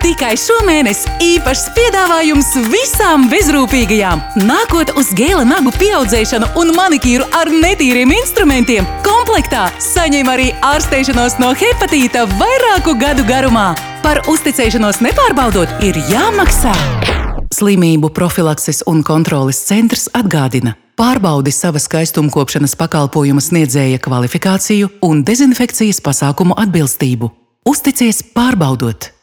Tikai šomēnes īpašs piedāvājums visām bezrūpīgajām. Nākot uz gēla nagu pieaudzēšanu un manikīru ar netīriem instrumentiem, komplektā saņem arī ārstēšanos no hepatīta vairāku gadu garumā. Par uzticēšanos nepārbaudot ir jāmaksā. Slimību profilakses un kontroles centrs atgādina: pārbaudi sava skaistumkopšanas pakalpojuma sniedzēja kvalifikāciju un dezinfekcijas pasākumu atbilstību. Uzticies pārbaudot!